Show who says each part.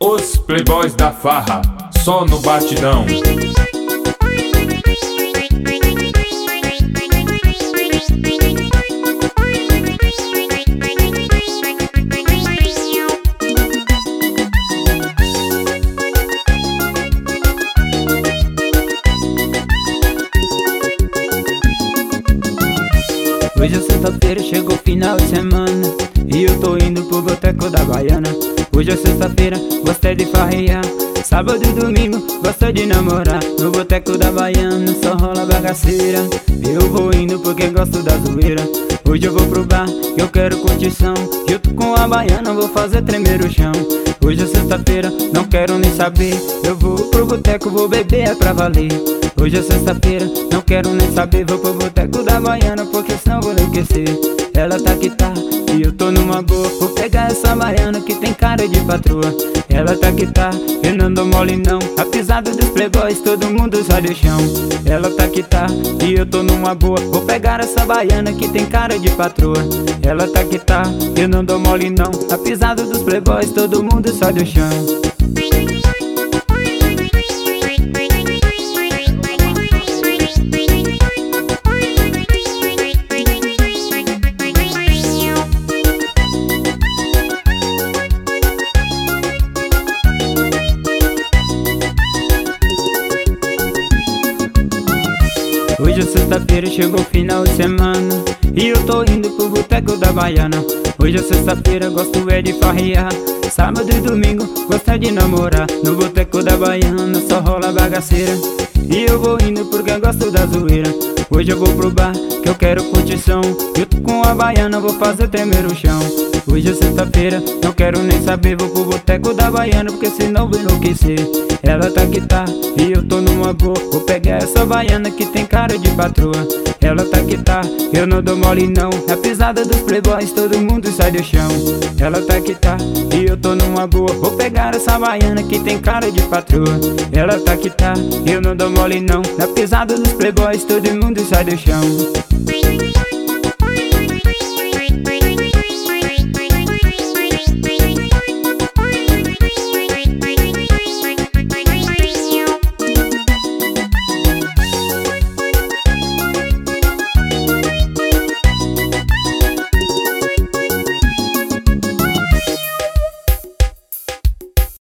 Speaker 1: Os playboys da farra, só no batidão.
Speaker 2: Hoje é sexta-feira, chegou o final de semana e eu tô indo pro boteco da Baiana. Hoje é sexta-feira, gostei de farrear. Sábado e domingo, gosto de namorar. No boteco da Baiana só rola bagaceira. Eu vou indo porque gosto da zoeira. Hoje eu vou pro bar, eu quero curtição. Junto com a Baiana vou fazer tremer o chão. Hoje é sexta-feira, não quero nem saber. Eu vou pro boteco, vou beber, é pra valer. Hoje é sexta-feira, não quero nem saber. Vou pro boteco da Baiana porque senão vou enlouquecer. Ela tá que tá, e eu tô numa boa. Vou pegar essa Baiana que tem cara de patroa. Ela tá que tá, eu não dou mole não. A pisada dos playboys, todo mundo sai do chão. Ela tá que tá, e eu tô numa boa. Vou pegar essa Baiana que tem cara de patroa. Ela tá que tá, eu não dou mole não. A pisada dos playboys, todo mundo sai do chão. Hoje é sexta-feira, chegou o final de semana e eu tô indo pro boteco da Baiana. Hoje é sexta-feira, gosto é de farrear. Sábado e domingo, gosto de namorar. No boteco da Baiana só rola bagaceira e eu vou indo porque gosto da zoeira. Hoje eu vou pro bar, que eu quero curtição. Junto com a Baiana vou fazer tremer o chão. Hoje é sexta-feira, não quero nem saber. Vou pro boteco da Baiana porque senão vou enlouquecer. Ela tá que tá, e eu tô numa boa. Vou pegar essa Baiana que tem cara de patroa. Ela tá que tá, eu não dou mole não. Na pisada dos playboys todo mundo sai do chão. Ela tá que tá, e eu tô numa boa. Vou pegar essa Baiana que tem cara de patroa. Ela tá que tá, eu não dou mole não. Na pisada dos playboys todo mundo sai do chão.